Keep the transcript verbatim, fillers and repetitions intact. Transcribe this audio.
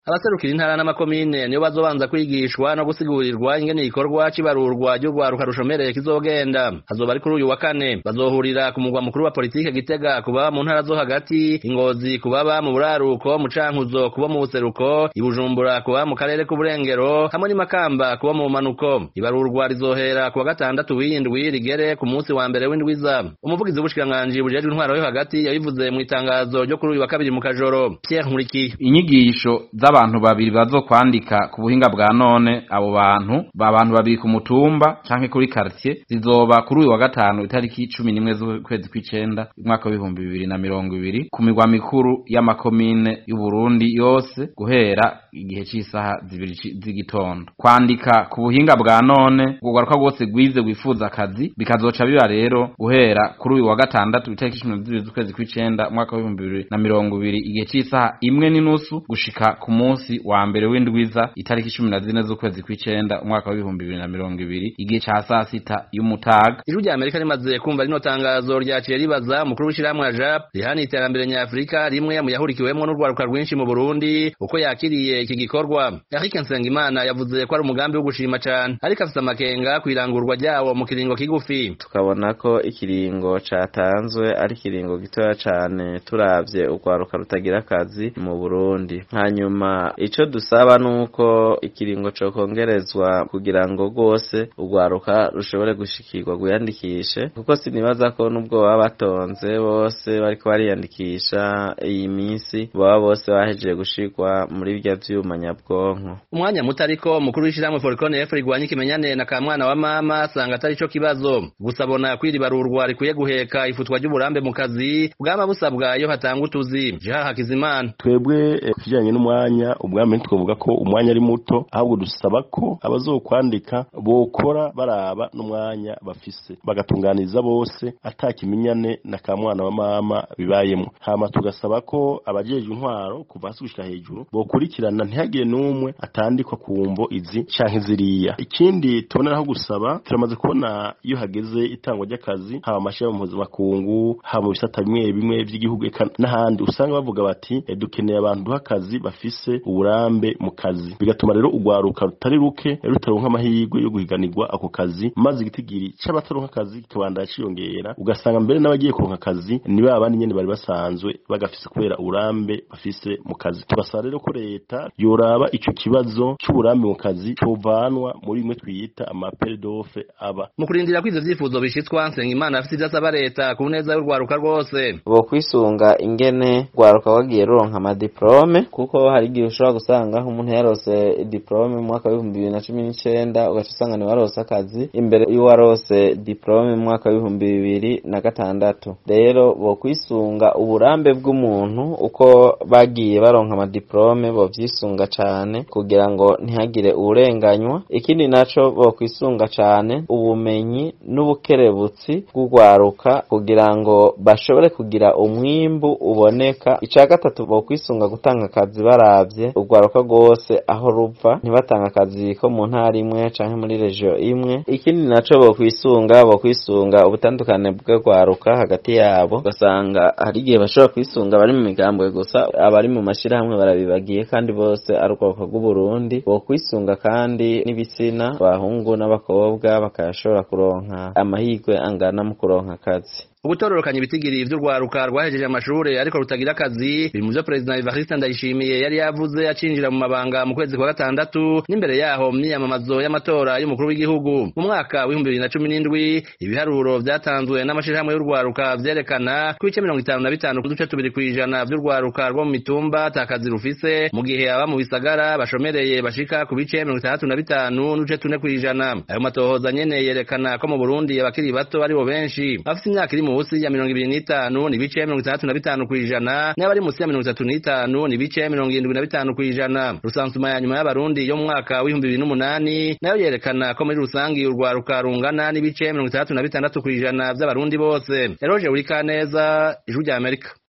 Abaserukira intara n'amakomine niyo bazobanza kwigishwa no gusigurirwa ingene igikorwa cibarurwa ry'urwaruka rushomereye kizogenda. Hazoba ari kuri uyu wa kane, bazohurira ku mugwa mukuru wa politike Gitega kubaba mu ntara zo hagati, Ingozi kubaba mu buraruko, mu Cankuzo kuba mu buseruko, Ibujumbura kuba mu karere k'uburengero, hamwe ni Makamba kuba mu manuko. Ibarurwa rizohera ku wa gatandatu w'indwi rigere ku munsi wa mbere w'indwiza. Umuvugizi w'ubushikiranganji bujejwe intwaro yo hagati yabivuze mu itangazo ryo kuri uyu wa kabiri mu Kajoro. Pierre Nkurikiye: inyigisho abantu babiri bazo kwandika ku buhinga bwa none, abo bantu babantu babiri ku mutumba canke kuri quartier, zizoba kuri uyu wa gatanu itariki cumi n'imwe z'ukwezi kw'icenda umwaka w'ibihumbi bibiri na mirongo ibiri ku migwa mikuru y'amakomine y'u Burundi yose guhera igihe c'isaha zibiri z'igitondo. Kwandika ku buhinga bwa none ugaruka rwose gwize wifuza akazi bikazoca biba rero guhera kuri uyu wa gatandatu itariki cumi na zibiri z'ukwezi kw'icenda umwaka w'ibihumbi bibiri na mirongo ibiri igihe c'isaha imwe n'inusu gushika ku munsi wa mbere w'indwiza itariki cumi na zine z'ukwezi kw'icenda umwaka w'ibihumbi bibiri na mirongo ibiri igihe ca saa sita y'umutaga. Ijwi rya Amerika rimaze kumva rino tangazo ryaciye ribaza umukuru w'ishirahamwe ya J A P rihana iterambere nyafrika rimwe mu yahurikiwemwo n'urwaruka rwinshi mu Burundi uko yakiriye iki gikorwa. Eric Nsengimana yavuze ko ari umugambi wo gushima cane, ariko afise amakenga kwirangurwa ryawo mu kiringo kigufi. Tukabona ko ikiringo catanzwe ari kiringo gitoya cane turavye urwaruka rutagira akazi mu Burundi. Hanyuma ico dusaba nuko ikiringo co kongerezwa kugira ngo gose urwaruka rushobore gushikirwa guyandikishe, kuko sinibaza ko nubwo baba batonze bose bariko bariyandikisha iyi minsi baba bose bahejeje gushikwa muri bya vyuma nyabwonko. Umwanya muto ariko umukuru w'ishirahamwe Forcon F rigwanya ikimenyane na kamwana wa mama sanga atari co kibazo, gusa bona kwiribarurwa rikuye guheka ifutwa ry'uburambe mu kazi bwaba busabwa iyo hatanga utuzi. Jeha Hakizimana: twebwe kujanye n'umwanya ubwame twovuga ko umwanya ari muto, ahubwo dusaba ko abazokwandika bokora baraba n'umwanya bafise bagatunganiza bose atakimenyane na kamwana wa mama bibayemo. Hama tugasaba ko abajejwe intwaro kuva hasi gushika hejuru bokurikirana ntihagire n'umwe atandikwa ku mvo izi canke ziriya. Ikindi tuboneraho gusaba, turamaze kubona iyo hageze itangwa ry'akazi haba amashirahamwe mpuzamakungu haba mu bisata bimwe bimwe vy'igihugu n'ahandi, usanga bavuga bati e, dukeneye abantu duha akazi bafise uburambe mu kazi, bigatuma rero urwaruka rutari ruke rutaronka amahirwe yo guhiganirwa ako kazi, maze igitigiri c'abataronka akazi kibanda ciyongera, ugasanga mbere n'abagiye kuronka akazi ni ba bandi nyene bari basanzwe bagafise kubera uburambe bafise mu kazi. Tubasaba rero ko leta yoraba ico kibazo c'uburambe mu kazi covanwa muri imwe twiyita amapel d'offre aba. Mu kurindira kwizo vyifuzo bishitswa, Nsengimana afite ivyasaba leta ku neza y'urwaruka rwose. Bo kwisunga ingene rwaruka wagiye ruronka ama diplome, kuko hari igihe ushobora gusanga umuntu yarose diplome mu mwaka w'ibihumbi bibiri na cumi n'icenda ugaca usanga ni warose akazi imbere y'uwarose diplome mu mwaka w'ibihumbi bibiri na gatandatu. Rero bo kwisunga uburambe bw'umuntu uko bagiye baronka ama diplome, bo vyisunga cane kugira ngo ntihagire urenganywa. Ikindi naco bo kwisunga cane ubumenyi n'ubukerebutsi bw'urwaruka kugira ngo bashobore kugira umwimbu uboneka. Ica gatatu bo kwisunga gutanga akazi baravye urwaruka rwose aho ruva, ntibatanga akazi ko mu ntara imwe canke muri region imwe. Ikindi naco bo kwisunga bo kwisunga ubutandukane bw'urwaruka hagati yabo, ugasanga hari igihe bashobora kwisunga bari mu migambwe gusa, abari mu mashirahamwe barabibagiye kandi bose ari urwaruka rw'u Burundi. Bo kwisunga kandi n'ibitsina, abahungu n'abakobwa bakashobora kuronka amahirwe angana mu kuronka akazi. Ubutororokanya ibitigiri vy'urwaruka rwahejeje amashure ariko rutagira akazi biri mu vyo President Evariste Ndayishimiye yari yavuze acinjira mu mabanga mu kwezi kwa gatandatu, n'imbere yaho myiyamamazo y'amatora y'umukuru w'igihugu. Mu mwaka w'ibihumbi bibiri na cumi n'indwi ibiharuro vyatanzwe n'amashirahamwe y'urwaruka vyerekana ko ibice mirongo itanu na bitanu kuduce tubiri kw'ijana vy'urwaruka rwo mu mitumba atakazi rufise, mu gihe aba mu bisagara bashomereye bashika ku bice mirongo itandatu na bitanu n'uduce tune kw'ijana. Ayo matohoza nyene yerekana ko mu Burundi abakiri bato ari bo benshi, bafise imyaka iri musi ya mirongo ibiri n'itanu ni bice mirongo itandatu na bitanu kw'ijana, n'abari musi ya mirongo itatu n'itanu ni bice mirongo irindwi na bitanu kw'ijana. Rusansuma ya nyuma y'abarundi yo mu mwaka w'ibihumbi bibiri n'umunani nayo yerekana ko muri rusangi urwaruka rungana n'ibice mirongo itandatu na bitandatu kw'ijana vy'abarundi bose. Eroje Urikaneza, Ijwi rya Amerika.